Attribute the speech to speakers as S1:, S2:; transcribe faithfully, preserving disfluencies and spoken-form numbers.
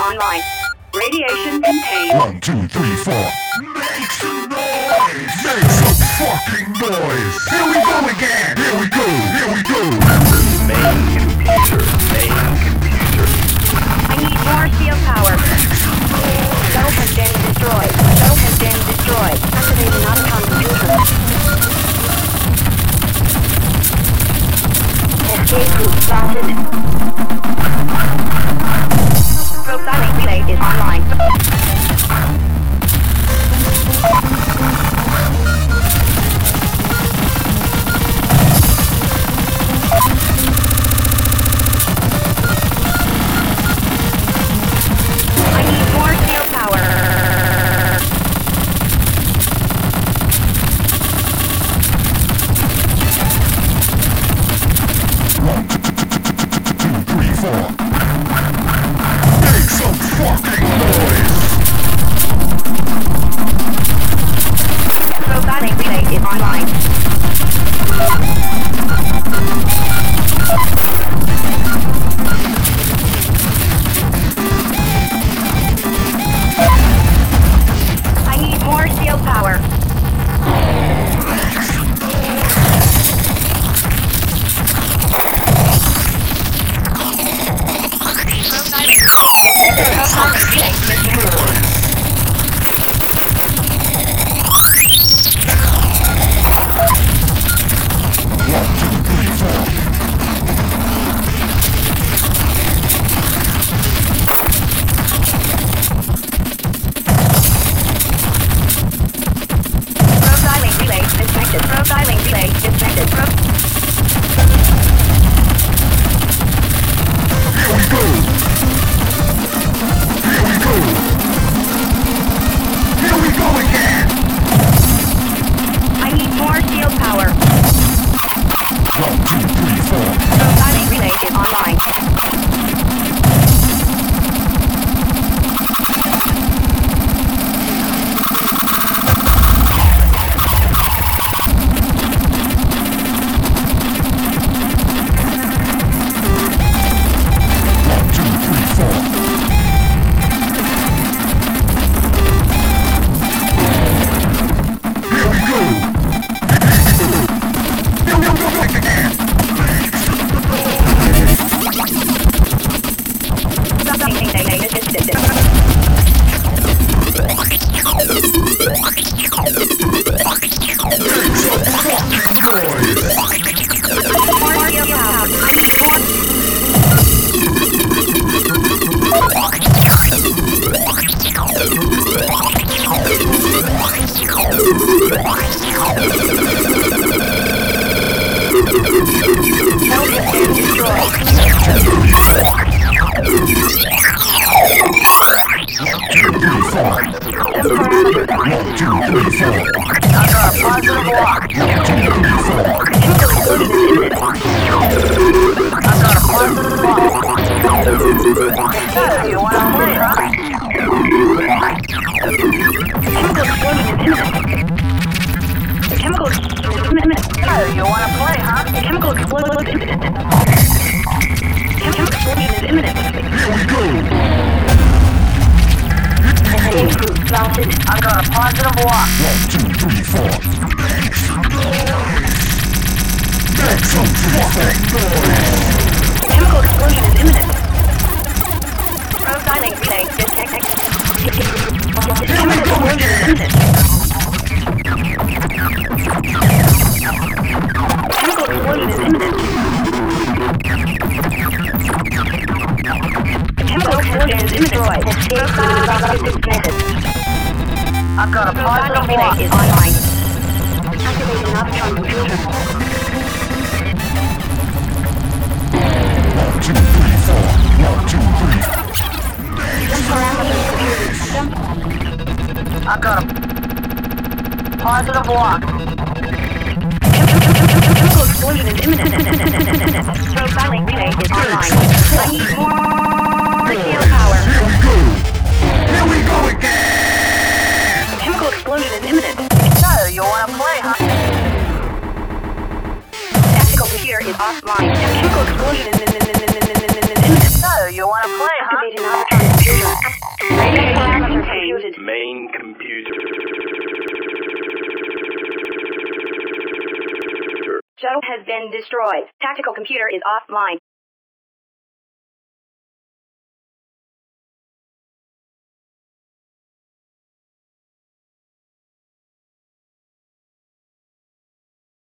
S1: online. Radiation contained.
S2: One, two, three, four. Make some noise! Make some fucking noise! Here we go again! Here we go! Here we go!
S3: Main computer. Main computer.
S1: I need more field power. Shuttle has been destroyed. Shuttle has been destroyed. Activating Autocon computer. Escape route spotted. Profiling relay is online. I need more field power.
S2: One, two, three, four. Make some fucking noise!
S1: Profiling relay is online. I need more field power. Profiling relay disconnected. Profiling relay disconnected. Pro
S2: Here we go! Here we go! Here we go again!
S1: I need more field power.
S2: One, two, three, four.
S1: Profiling relay is online.
S2: One, two, three, four. Here we go! Here we go again!
S1: Profiling relay is disconnected. More field power. I need more. Shuttle has been destroyed.
S2: One, two, three, four.
S1: I got a positive lock.
S2: One, two, three, four.
S1: I got a positive lock. Hey, you wanna play, huh? Chemical explosion is imminent. The chemical explosion is imminent. Hey, you wanna play, huh? The chemical explosion is imminent. Chemical explosion is imminent.
S2: Here we go!
S1: Escape route spotted. I got a positive lock.
S2: One, two, three, four. Make some fucking noise!
S1: Chemical explosion is imminent. Profiling relay disconnected. Chemical explosion is imminent. Chemical explosion is imminent. Chemical explosion is imminent. Escape route disconnected. I've got a positive lock. Is online. Activating Autotron computer.
S2: One, two, three, four. One, two, three.
S1: Parameters computer system.
S4: I've got a positive lock.
S1: Chemical explosion is imminent. Profiling relay is online. I need more field power.
S2: Here we go! Here we go again!
S1: Chemical explosion is imminent.
S4: So, you wanna play, huh?
S1: Tactical computer is offline. Chemical explosion is imminent.
S4: So, you wanna play, huh?
S1: Activating Autotron computer.
S3: main computer.
S1: Shuttle has been destroyed. Tactical computer is offline.